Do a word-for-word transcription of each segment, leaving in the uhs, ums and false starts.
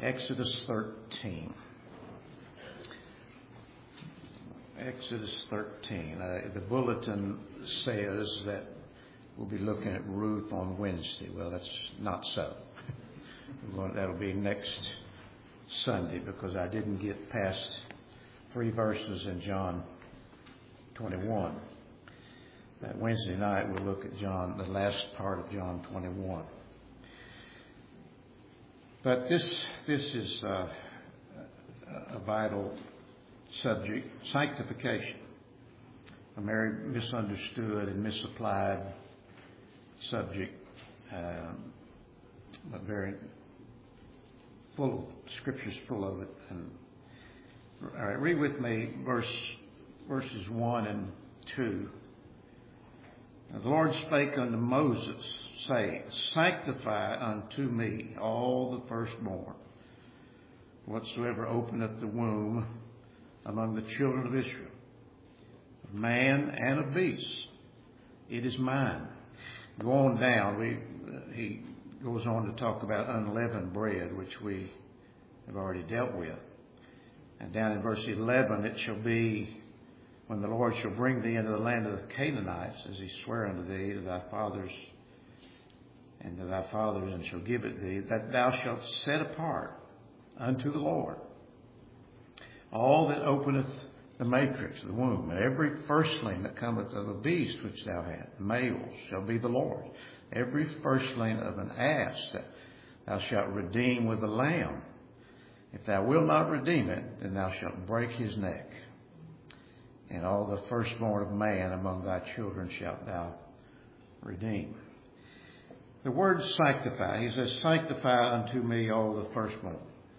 Exodus thirteen. Exodus thirteen. Uh, the bulletin says that we'll be looking at Ruth on Wednesday. Well, that's not so. We're going, that'll be next Sunday because I didn't get past three verses in John twenty-one. That Wednesday night we'll look at John, the last part of John twenty-one. But this this is uh, a vital subject, sanctification. A very misunderstood and misapplied subject, um, but very full of scriptures, full of it. And all right, read with me verse verses one and two. The Lord spake unto Moses, saying, Sanctify unto me all the firstborn, whatsoever openeth the womb among the children of Israel, of man and of beast, it is mine. Go on down. We, uh, he goes on to talk about unleavened bread, which we have already dealt with. And down in verse eleven, it shall be when the Lord shall bring thee into the land of the Canaanites, as he sware unto thee, to thy fathers and to thy fathers, and shall give it thee, that thou shalt set apart unto the Lord all that openeth the matrix, the womb, and every firstling that cometh of a beast which thou hast, males, shall be the Lord. Every firstling of an ass that thou shalt redeem with a lamb. If thou wilt not redeem it, then thou shalt break his neck. And all the firstborn of man among thy children shalt thou redeem. The word sanctify, he says, sanctify unto me all the firstborn.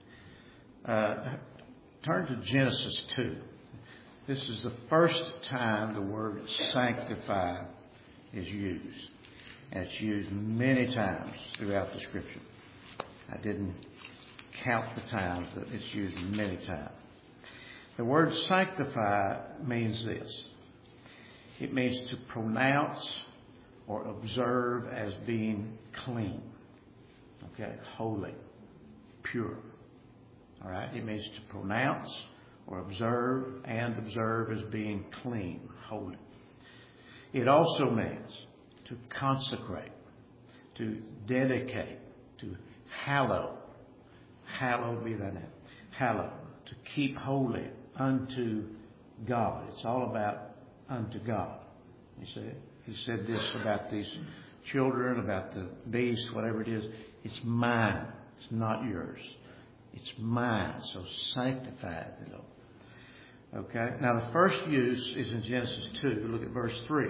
Uh, turn to Genesis two. This is the first time the word sanctify is used. And it's used many times throughout the Scripture. I didn't count the times, but it's used many times. The word sanctify means this. It means to pronounce or observe as being clean. Okay, holy, pure. All right, it means to pronounce or observe and observe as being clean, holy. It also means to consecrate, to dedicate, to hallow. Hallow be thy name. Hallow, to keep holy unto God. It's all about unto God. You see it? He said this about these children, about the beast, whatever it is. It's mine. It's not yours. It's mine. So sanctify it, Lord. Okay? Now the first use is in Genesis two. Look at verse three.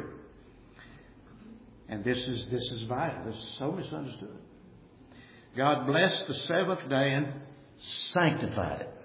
And this is this is vital. This is so misunderstood. God blessed the seventh day and sanctified it,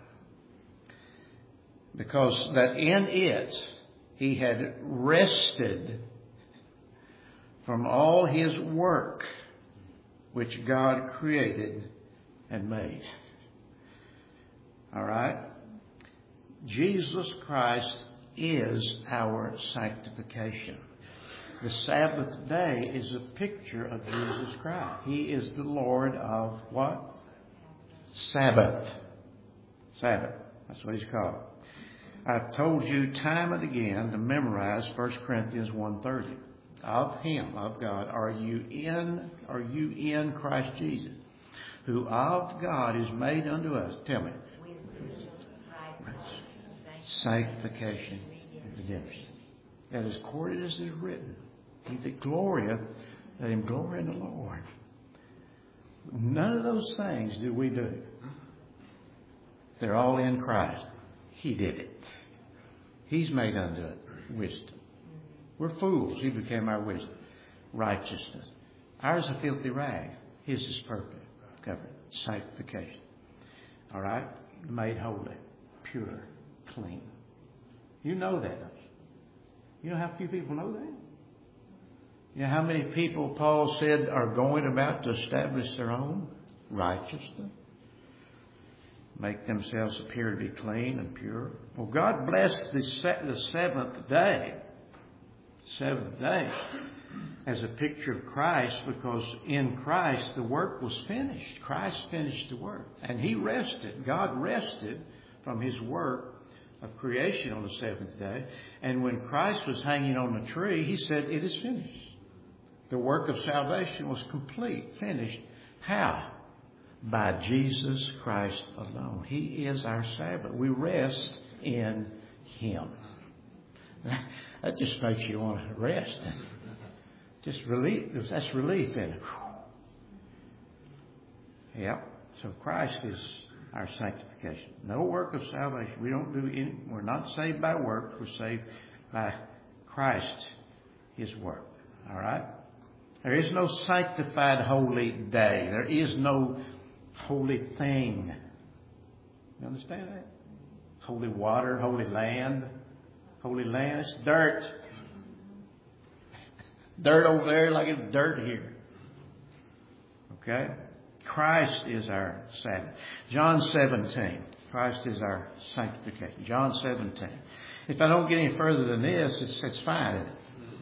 because that in it he had rested from all his work which God created and made. All right? Jesus Christ is our sanctification. The Sabbath day is a picture of Jesus Christ. He is the Lord of what? Sabbath. Sabbath. That's what he's called. I've told you time and again to memorize First Corinthians one thirty. Of him, of God, are you in, are you in Christ Jesus, who of God is made unto us. Tell me. Sanctification and redemption. That is according as it is written. He that glorieth, let him glory in the Lord. None of those things do we do. They're all in Christ. He did it. He's made unto it wisdom. We're fools. He became our wisdom. Righteousness. Ours is a filthy rag. His is perfect. Covered. Sanctification. All right? Made holy. Pure. Clean. You know that. You know how few people know that? You know how many people Paul said are going about to establish their own righteousness? Make themselves appear to be clean and pure. Well, God blessed the, se- the seventh day. Seventh day. as a picture of Christ, because in Christ the work was finished. Christ finished the work. And He rested. God rested from His work of creation on the seventh day. And when Christ was hanging on the tree, He said, "It is finished." The work of salvation was complete, finished. How? By Jesus Christ alone. He is our Sabbath. We rest in Him. That just makes you want to rest. Just relief. That's relief in it. Yeah. So Christ is our sanctification. No work of salvation. We don't do any. We're not saved by works. We're saved by Christ, His work. All right. There is no sanctified holy day. There is no holy thing. You understand that? Holy water, holy land. Holy land. It's dirt. Dirt over there like it's dirt here. Okay? Christ is our Sabbath. John seventeen. Christ is our sanctification. John seventeen. If I don't get any further than this, it's, it's fine, isn't it?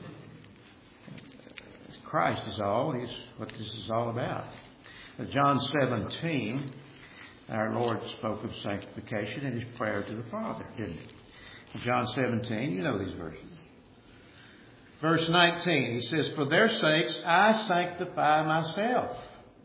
Christ is all. He's what this is all about. But John seventeen, our Lord spoke of sanctification in His prayer to the Father, didn't He? In John seventeen, you know these verses. Verse nineteen, He says, "For their sakes I sanctify myself.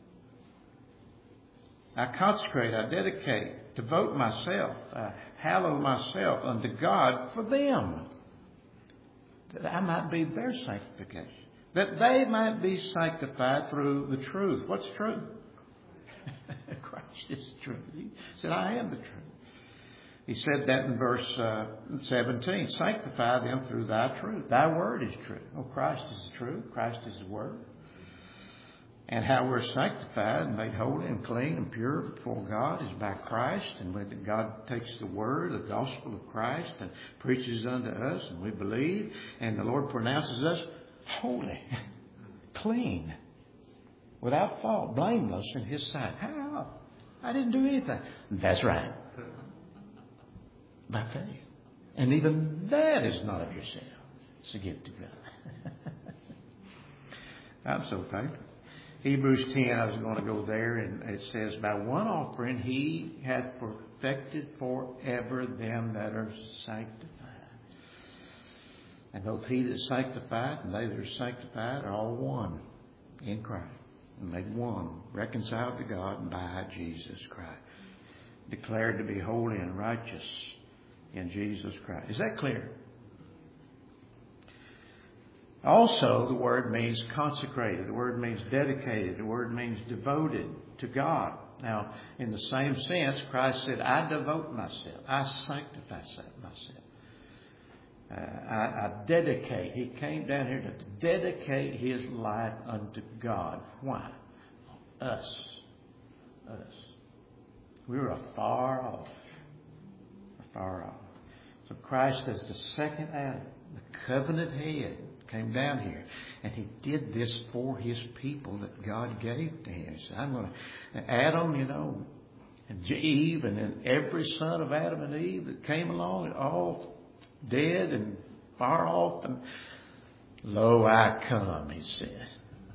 I consecrate, I dedicate, devote myself, I hallow myself unto God for them, that I might be their sanctification. That they might be sanctified through the truth." What's truth? Christ is truth. He said, "I am the truth." He said that in verse uh, seventeen. "Sanctify them through thy truth. Thy word is truth." Oh, Christ is the truth. Christ is the word. And how we're sanctified and made holy and clean and pure before God is by Christ. And when God takes the word, the gospel of Christ, and preaches unto us, and we believe, and the Lord pronounces us holy, clean, without fault, blameless in His sight. How? I didn't do anything. That's right. By faith. And even that is not of yourself. It's a gift of God. I'm so thankful. Hebrews ten, I was going to go there, and it says, "By one offering He hath perfected forever them that are sanctified. And both He that is sanctified and they that are sanctified are all one in Christ." And made one, reconciled to God by Jesus Christ. Declared to be holy and righteous in Jesus Christ. Is that clear? Also, the word means consecrated. The word means dedicated. The word means devoted to God. Now, in the same sense, Christ said, "I devote myself. I sanctify myself. Uh, I, I dedicate." He came down here to dedicate His life unto God. Why? Us. Us. We were afar off. Afar off. So Christ, as the second Adam, the covenant head, came down here. And He did this for His people that God gave to Him. He said, "I'm going to..." Adam, you know, and Eve, and then every son of Adam and Eve that came along, all dead and far off. And "Lo, I come," He said.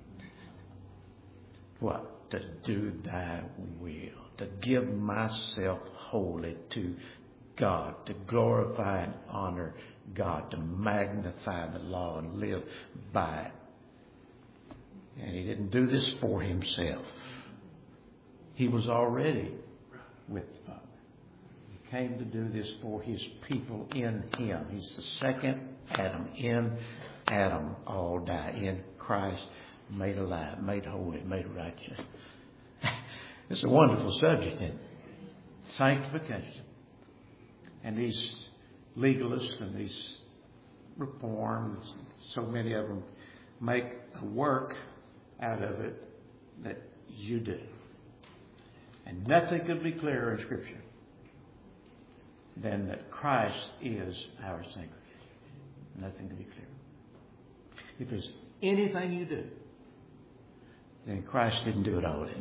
What? To do thy will. To give myself wholly to God. To glorify and honor God. To magnify the law and live by it. And He didn't do this for Himself. He was already with the Father. He came to do this for His people in Him. He's the second Adam. In Adam all die. In Christ made alive, made holy, made righteous. It's a wonderful subject, isn't it? Sanctification. And these legalists and these reforms, so many of them make a work out of it that you do. And nothing could be clearer in Scripture than that Christ is our sanctification. Nothing could be clearer. If there's anything you do, then Christ didn't do it all, did He?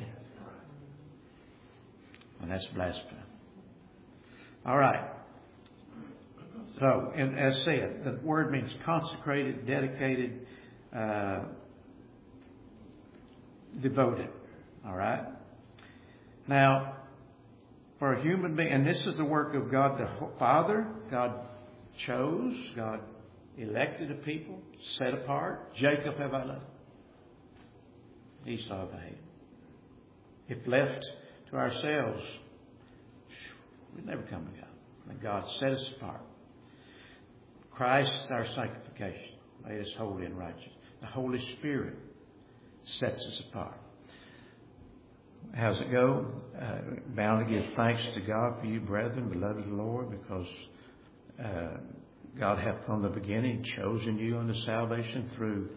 And that's blasphemy. All right. So, and as said, the word means consecrated, dedicated, uh, devoted. All right? Now, for a human being, and this is the work of God the Father. God chose, God elected a people, set apart. Jacob have I loved. Esau have I hated. If left to ourselves, we'd never come to God. And God set us apart. Christ, our sanctification, made us holy and righteous. The Holy Spirit sets us apart. How's it go? Uh, bound to give thanks to God for you, brethren, beloved of the Lord, because uh, God hath from the beginning chosen you unto salvation through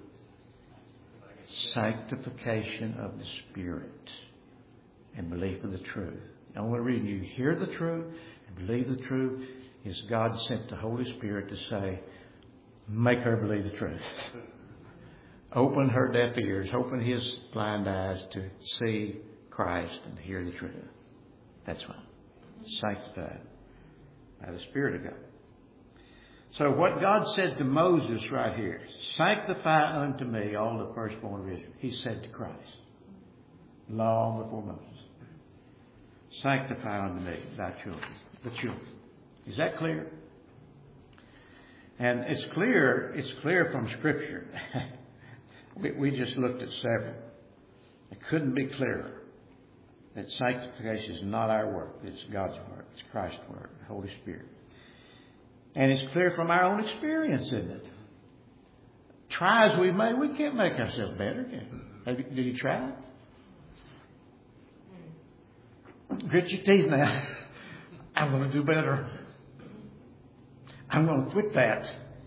sanctification of the Spirit and belief of the truth. The only reason you hear the truth and believe the truth is God sent the Holy Spirit to say, make her believe the truth. Open her deaf ears, open his blind eyes to see Christ and to hear the truth. That's why. Sanctified by the Spirit of God. So what God said to Moses right here, sanctify unto me all the firstborn of Israel. He said to Christ, long before Moses. Sanctify unto me thy children, the children. Is that clear? And it's clear, it's clear from Scripture. we, we just looked at several. It couldn't be clearer that sanctification is not our work. It's God's work. It's Christ's work, the Holy Spirit. And it's clear from our own experience, isn't it? Try as we may, we can't make ourselves better. Have you, did you try it? Grit your teeth now. I'm going to do better. I'm going to quit that.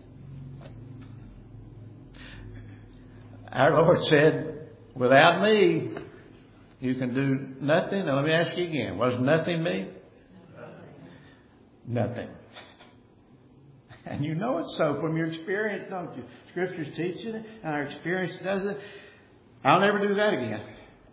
Our Lord said, without me, you can do nothing. Now let me ask you again. Was nothing me? Nothing. And you know it's so from your experience, don't you? Scripture's teaching it, and our experience does it. I'll never do that again.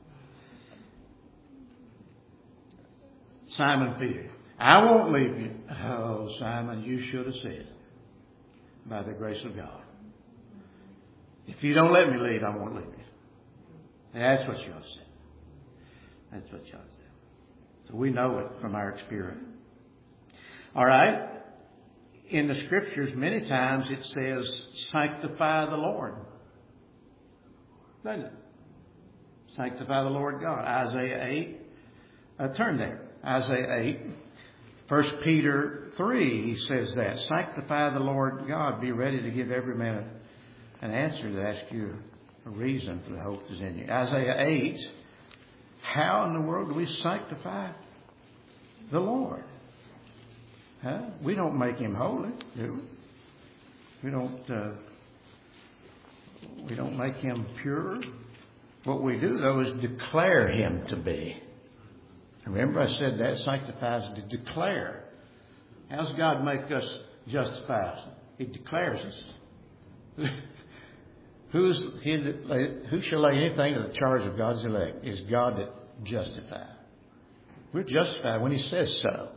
Simon Peter, I won't leave you. Oh, Simon, you should have said, by the grace of God, if you don't let me leave, I won't leave you. And that's what you ought to say. That's what you ought to say. So we know it from our experience. All right. In the Scriptures, many times it says, sanctify the Lord. Doesn't it? Sanctify the Lord God. Isaiah eight. Uh, turn there. Isaiah eight. First Peter three, he says that. Sanctify the Lord God. Be ready to give every man an answer to ask you a reason for the hope that's in you. Isaiah eight. How in the world do we sanctify the Lord? Huh? We don't make him holy, do we? We don't. Uh, we don't make him pure. What we do, though, is declare him to be. Remember, I said that sanctifies to declare. How does God make us justify us? He declares us. Who's he that, who shall lay anything to the charge of God's elect? Is God that justifies. We're justified when he says so.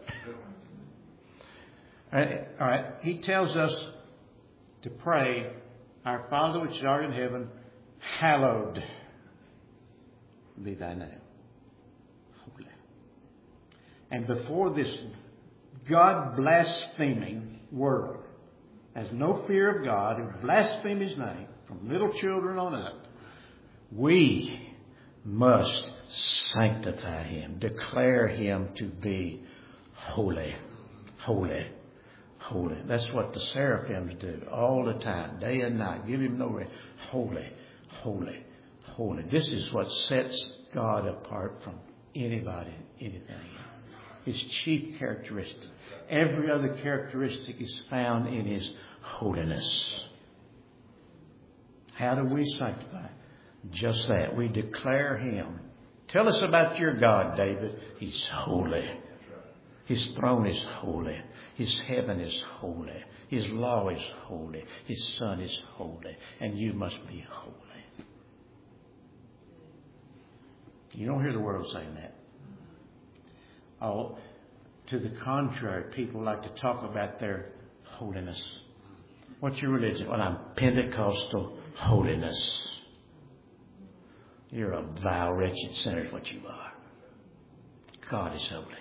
All right. He tells us to pray, our Father which art in heaven, hallowed be thy name. Holy. And before this God blaspheming world has no fear of God and blaspheme his name from little children on up, we must sanctify him, declare him to be holy, holy. Holy. That's what the seraphims do all the time, day and night. Give him no rest. Holy, holy, holy. This is what sets God apart from anybody, anything. His chief characteristic. Every other characteristic is found in his holiness. How do we sanctify? Just that. We declare him. Tell us about your God, David. He's holy. His throne is holy. His heaven is holy. His law is holy. His Son is holy. And you must be holy. You don't hear the world saying that. Oh, to the contrary, people like to talk about their holiness. What's your religion? Well, I'm Pentecostal holiness. You're a vile, wretched sinner is what you are. God is holy.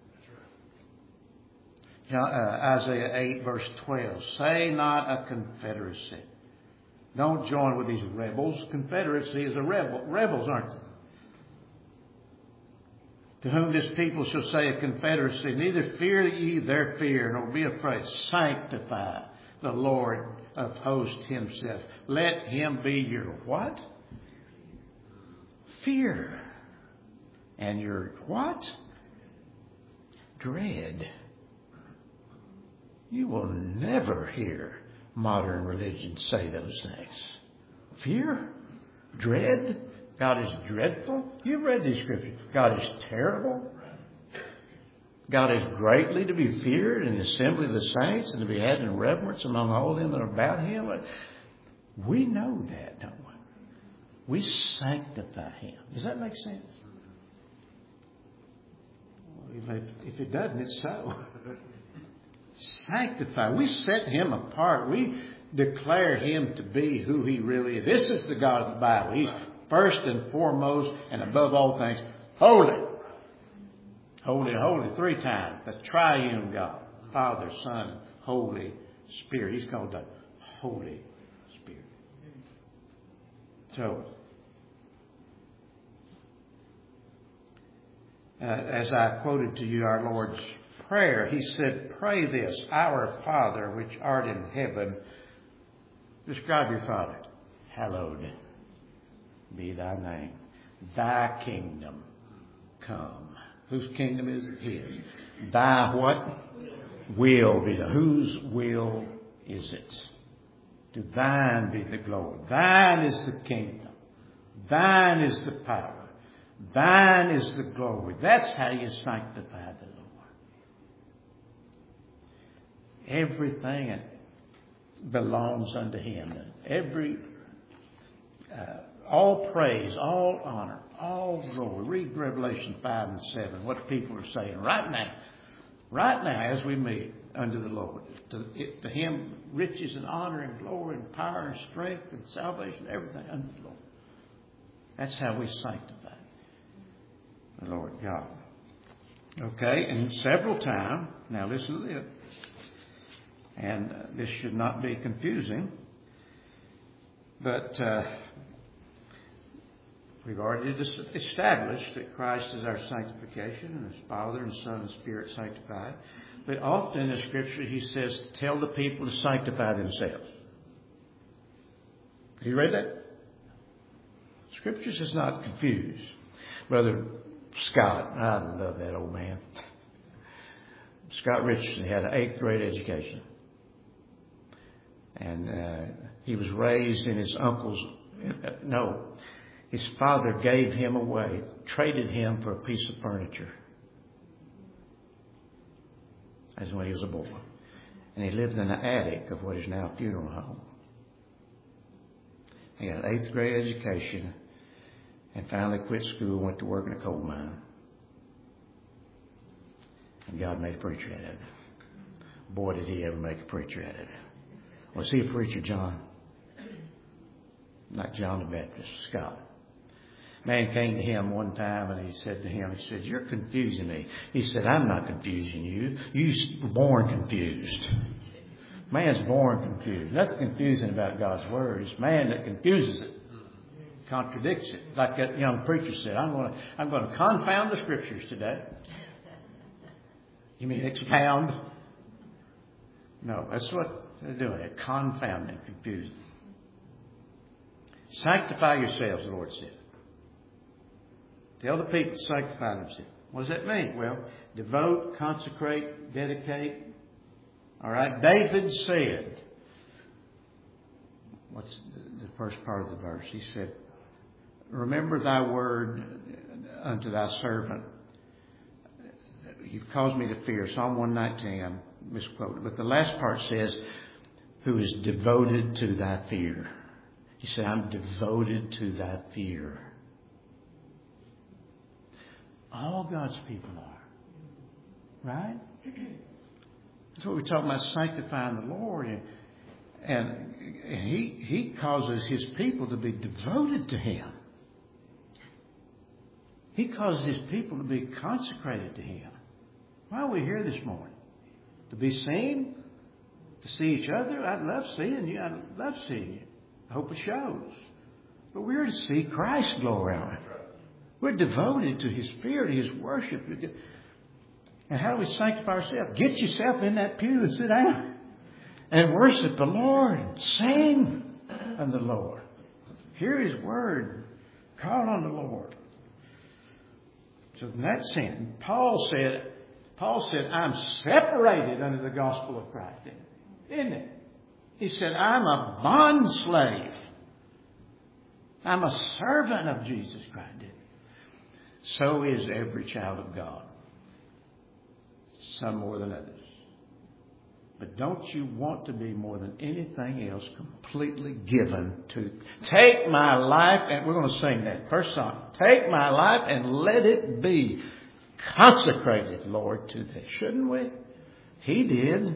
You know, uh, Isaiah eight verse twelve. Say not a confederacy. Don't join with these rebels. Confederacy is a rebel. Rebels, aren't they? To whom this people shall say a confederacy, neither fear ye their fear, nor be afraid. Sanctify the Lord of hosts himself. Let him be your what? Fear. And your what? Dread. You will never hear modern religion say those things. Fear? Dread? God is dreadful? You've read these scriptures. God is terrible. God is greatly to be feared in the assembly of the saints and to be had in reverence among all them that are about him. We know that, don't we? We sanctify him. Does that make sense? If it doesn't, it's so. Sanctify. We set him apart. We declare him to be who he really is. This is the God of the Bible. He's first and foremost and above all things holy. Holy, holy, three times. The triune God. Father, Son, and Holy Spirit. He's called the Holy Spirit. So, uh, as I quoted to you our Lord's Prayer, he said, pray this, Our Father which art in heaven. Describe your Father. Hallowed be thy name. Thy kingdom come. Whose kingdom is it? His. Thy what? Will be done. Whose will is it? To thine be the glory. Thine is the kingdom. Thine is the power. Thine is the glory. That's how you sanctify the Lord. Everything belongs unto him. Every, uh, all praise, all honor, all glory. Read Revelation five and seven, what people are saying right now. Right now, as we meet unto the Lord. To, it, to him, riches and honor and glory and power and strength and salvation, everything unto the Lord. That's how we sanctify the Lord God. Okay, and several times, now listen to this. And uh, this should not be confusing, but uh, we've already established that Christ is our sanctification, and his Father and Son and Spirit sanctify. But often in the Scripture he says to tell the people to sanctify themselves. Have you read that? Scriptures is not confused. Brother Scott, I love that old man. Scott Richardson had an eighth grade education. And uh, he was raised in his uncle's, no, his father gave him away, traded him for a piece of furniture. That's when he was a boy. And he lived in the attic of what is now a funeral home. He got an eighth grade education and finally quit school, went to work in a coal mine. And God made a preacher out of it. Boy, did he ever make a preacher out of it. Was he a preacher, John? Like John the Baptist, Scott. Man came to him one time and he said to him, he said, you're confusing me. He said, I'm not confusing you. You were born confused. Man's born confused. Nothing confusing about God's Word. It's man that confuses it. Contradicts it. Like that young preacher said, I'm going to, I'm going to confound the Scriptures today. You mean expound? No, that's what they're doing. They're confounding, confusing. Sanctify yourselves, the Lord said. Tell the people to sanctify themselves. What does that mean? Well, devote, consecrate, dedicate. All right. David said, what's the first part of the verse? He said, remember thy word unto thy servant. You've caused me to fear. Psalm one nineteen, I'm misquoted. But the last part says, who is devoted to thy fear. He said, I'm devoted to thy fear. All God's people are. Right? That's what we're talking about, sanctifying the Lord. And, and he, he causes his people to be devoted to him. He causes His people to be consecrated to Him. Why are we here this morning? To be seen? To see each other? I love seeing you. I love seeing you. I hope it shows. But we're to see Christ's glory on it. We're devoted to His fear, to His worship. And how do we sanctify ourselves? Get yourself in that pew and sit down and worship the Lord. Sing unto the Lord. Hear His word. Call on the Lord. So in that sense, Paul said, Paul said, I'm separated under the gospel of Christ. Isn't it? He said, I'm a bond slave. I'm a servant of Jesus Christ. So is every child of God. Some more than others. But don't you want to be more than anything else completely given to take my life, and we're going to sing that first song. Take my life and let it be consecrated, Lord, to Thee. Shouldn't we? He did.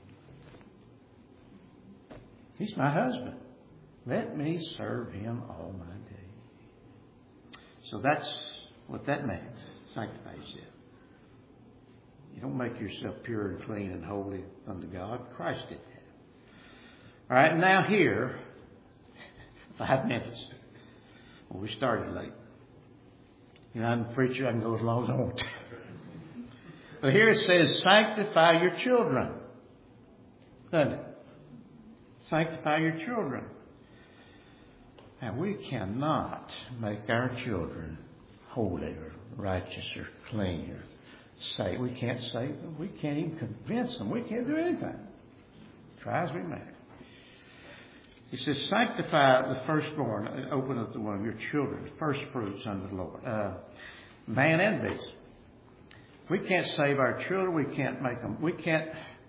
He's my husband. Let me serve Him all my days. So that's what that means. Sanctify yourself. You don't make yourself pure and clean and holy unto God. Christ did that. All right, now here, five minutes. Well, we started late. You know, I'm a preacher. I can go as long as I want to. But here it says, sanctify your children. Doesn't it? Sanctify your children. Now, we cannot make our children holy or righteous or clean or say. We can't save them. We can't even convince them. We can't do anything. Try as we may. He says, sanctify the firstborn. Open up the one of your children. First fruits unto the Lord. Uh, man and beast. We can't save our children. We can't make them. We can't.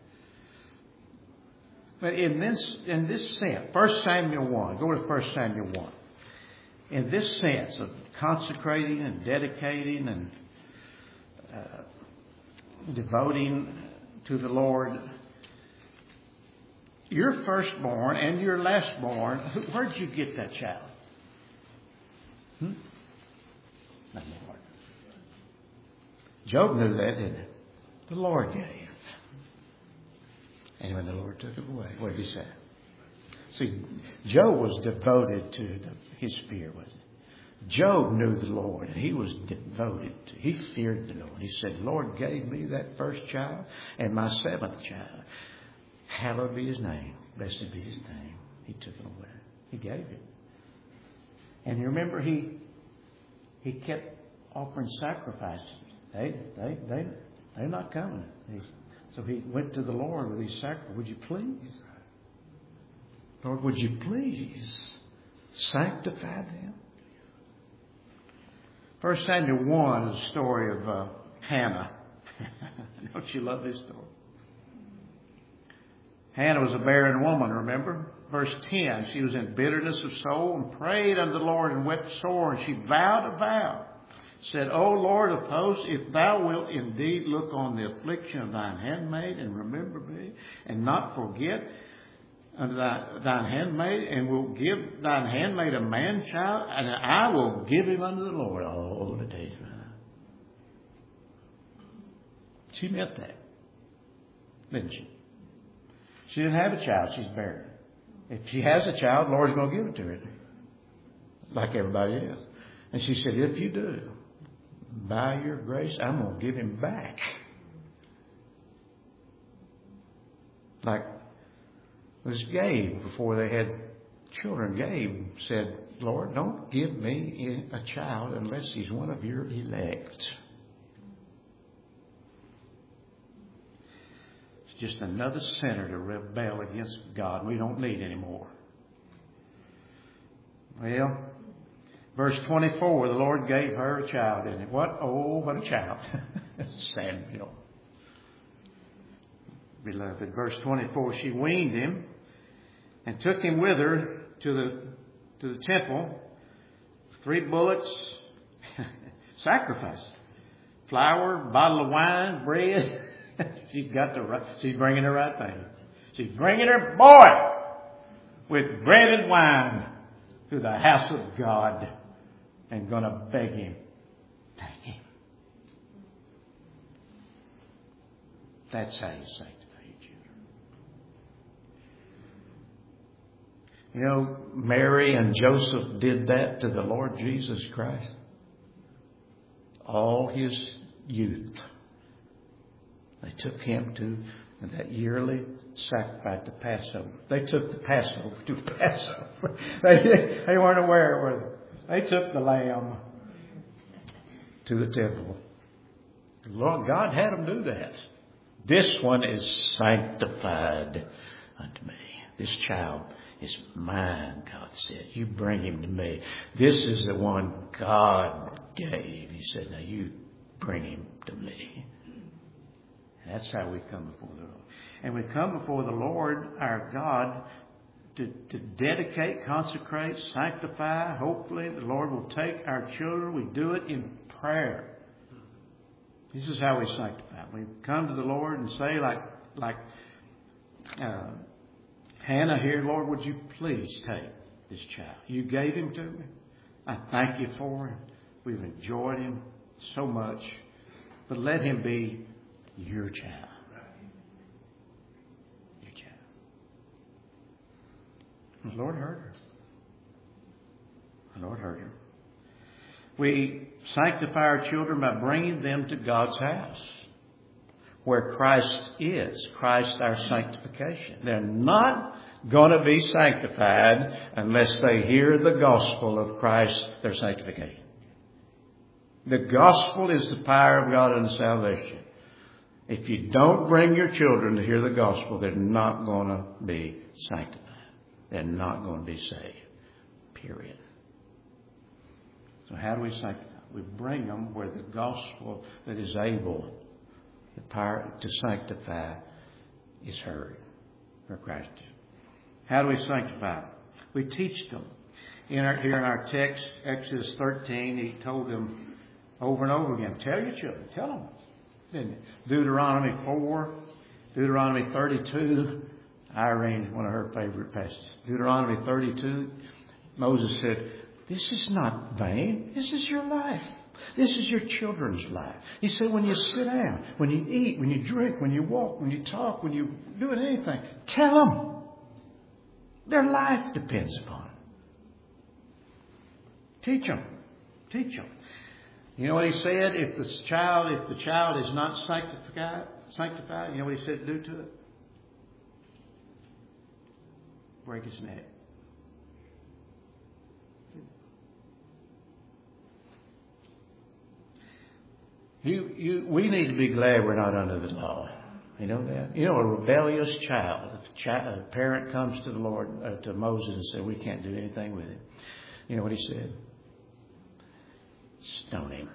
But in this, in this sense, First Samuel one. Go to First Samuel one. In this sense of consecrating and dedicating and uh, devoting to the Lord, your firstborn and your lastborn, where'd you get that child? Hmm? Not the Lord. Job knew that, didn't he? The Lord gave. And when the Lord took it away, what did he say? See, Job was devoted to the, his fear, wasn't he? Job knew the Lord, and he was devoted to, he feared the Lord. He said, Lord gave me that first child and my seventh child. Hallowed be His name. Blessed be His name. He took it away. He gave it. And you remember, he he kept offering sacrifices. They, they, they, they're not coming. He, so he went to the Lord with these sacrifices. Would you please? Lord, would you please sanctify them? First Samuel one is a story of uh, Hannah. Don't you love this story? Hannah was a barren woman, remember? Verse ten, she was in bitterness of soul and prayed unto the Lord and wept sore. And she vowed a vow. Said, O Lord of hosts, if thou wilt indeed look on the affliction of thine handmaid and remember me and not forget unto thy, thine handmaid, and will give thine handmaid a man child, and I will give him unto the Lord all the days of my life. She meant that, didn't she? She didn't have a child. She's barren. If she has a child, the Lord's going to give it to her, like everybody else. And she said, if you do, by your grace, I'm going to give him back. Like was Gabe, before they had children, Gabe said, Lord, don't give me a child unless he's one of your elect. It's just another sinner to rebel against God. We don't need any more. Well, verse twenty-four, the Lord gave her a child, didn't he? What? Oh, what a child. Samuel. Beloved. Verse twenty-four, she weaned him and took him with her to the to the temple. Three bullocks, sacrifice, flour, bottle of wine, bread. She's got the right, she's bringing the right thing. She's bringing her boy with bread and wine to the house of God and going to beg him, That's how you sanctify your children. You know, Mary and Joseph did that to the Lord Jesus Christ. All his youth. They took him to that yearly sacrifice, the Passover. They took the Passover to Passover. They, they weren't aware, were they? They took the lamb to the temple. Lord God had them do that. This one is sanctified unto me. This child is mine, God said. You bring him to me. This is the one God gave. He said, now you bring him to me. That's how we come before the Lord. And we come before the Lord, our God, to, to dedicate, consecrate, sanctify. Hopefully the Lord will take our children. We do it in prayer. This is how we sanctify. We come to the Lord and say, like, like uh, Hannah here, Lord, would you please take this child? You gave him to me. I thank you for him. We've enjoyed him so much. But let him be your child. Your child. The Lord heard her. The Lord heard her. We sanctify our children by bringing them to God's house, where Christ is. Christ our sanctification. They're not going to be sanctified unless they hear the gospel of Christ, their sanctification. The gospel is the power of God unto salvation. If you don't bring your children to hear the gospel, they're not going to be sanctified. They're not going to be saved. Period. So how do we sanctify? We bring them where the gospel that is able, the power to sanctify, is heard. Where Christ is. How do we sanctify? We teach them. In our, here in our text, Exodus thirteen, he told them over and over again, tell your children, tell them. Didn't it? Deuteronomy four, Deuteronomy thirty-two, Irene's one of her favorite passages. Deuteronomy thirty-two, Moses said, this is not vain. This is your life. This is your children's life. He said, when you sit down, when you eat, when you drink, when you walk, when you talk, when you do anything, tell them. Their life depends upon it. Teach them. Teach them. You know what he said? If the child, if the child is not sanctified, sanctified, you know what he said to do to it? Break his neck. You, you, we need to be glad we're not under the law. You know that? You know, a rebellious child, if a, child, a parent comes to the Lord, uh, to Moses and said, we can't do anything with him. You know what he said? Stone him.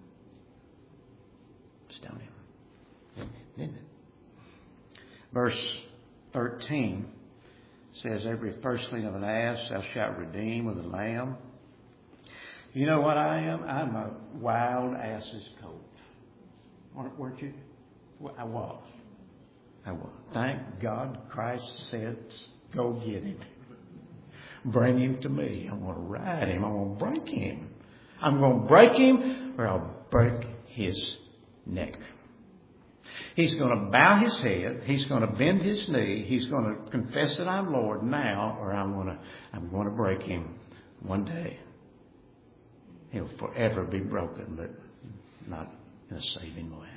Stone him. Didn't it? Verse thirteen says, every firstling of an ass thou shalt redeem with a lamb. You know what I am? I'm a wild ass's colt. Weren't you? I was. I was. Thank God Christ said, go get him. Bring him to me. I'm going to ride him. I'm going to break him. I'm going to break him or I'll break his neck. He's going to bow his head. He's going to bend his knee. He's going to confess that I'm Lord now, or I'm going to, I'm going to break him one day. He'll forever be broken, but not in a saving way.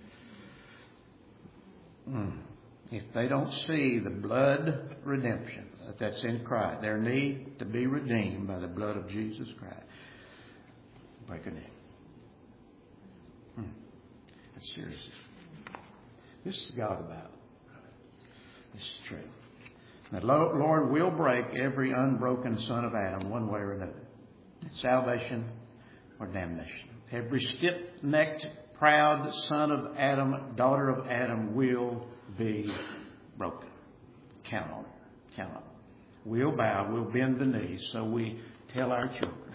Mm. If they don't see the blood redemption that's in Christ, their need to be redeemed by the blood of Jesus Christ, break a neck. Mm. That's serious. This is God about. This is true. The Lord will break every unbroken son of Adam one way or another. Salvation or damnation. Every stiff-necked, proud son of Adam, daughter of Adam will be broken. Count on it. Count on it. We'll bow. We'll bend the knees. So we tell our children.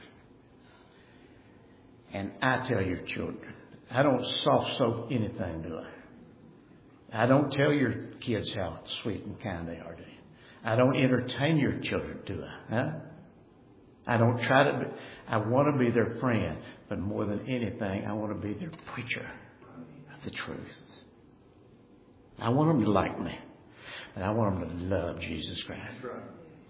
And I tell your children. I don't soft soap anything, do I? I don't tell your kids how sweet and kind they are to you. I don't entertain your children, do I? Huh? I don't try to be, I want to be their friend, but more than anything, I want to be their preacher of the truth. I want them to like me. And I want them to love Jesus Christ. That's right.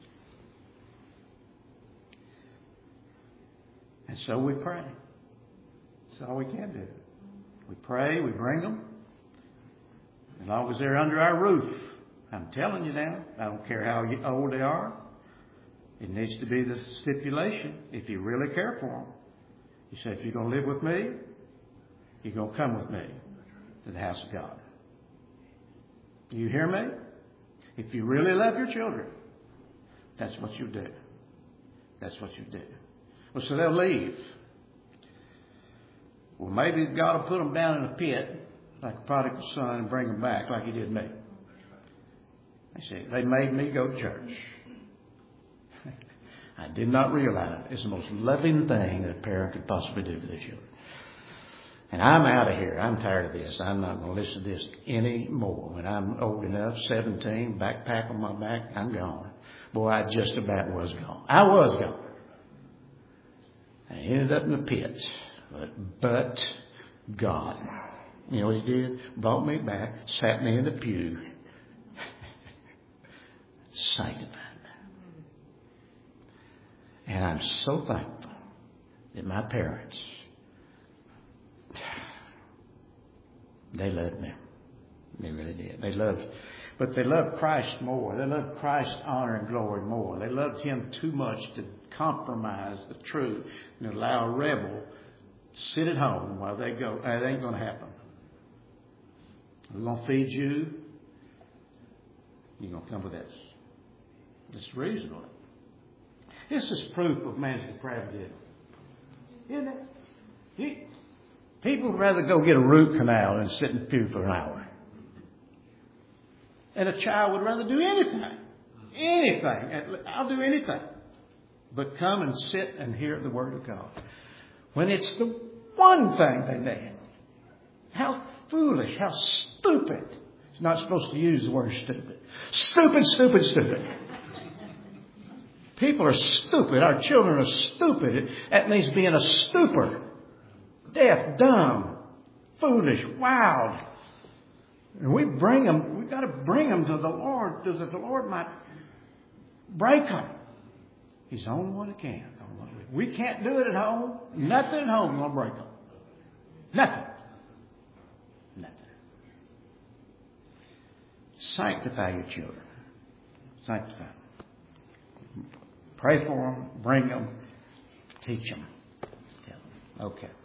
And so we pray. That's all we can do. We pray, we bring them. As long as they're under our roof. I'm telling you now, I don't care how old they are. It needs to be the stipulation if you really care for them. You say, if you're going to live with me, you're going to come with me to the house of God. You hear me? If you really love your children, that's what you do. That's what you do. Well, so they'll leave. Well, maybe God will put them down in a pit like a prodigal son and bring them back like He did me. I say, they made me go to church. I did not realize it's the most loving thing that a parent could possibly do for their children. And I'm out of here. I'm tired of this. I'm not going to listen to this anymore. When I'm old enough, seventeen, backpack on my back, I'm gone. Boy, I just about was gone. I was gone. I ended up in the pit. But, but God. You know what He did? Brought me back, sat me in the pew, sanctified me. And I'm so thankful that my parents, they loved me. They really did. They loved, but they loved Christ more. They loved Christ's honor and glory more. They loved Him too much to compromise the truth and allow a rebel to sit at home while they go. It ain't going to happen. We're going to feed you. You're going to come with us. It's reasonable. This is proof of man's depravity. Isn't it? He, people would rather go get a root canal than sit in the pew for an hour. And a child would rather do anything. Anything. I'll do anything. But come and sit and hear the Word of God. When it's the one thing they need. How foolish. How stupid. It's not supposed to use the word stupid. Stupid, stupid, stupid. People are stupid. Our children are stupid. That means being a stupor. Deaf, dumb, foolish, wild. And we bring them, we've got to bring them to the Lord so that the Lord might break them. He's the only one that can. We can't do it at home. Nothing at home will break them. Nothing. Nothing. Sanctify your children. Sanctify them. Pray for them. Bring them. Teach them. Okay.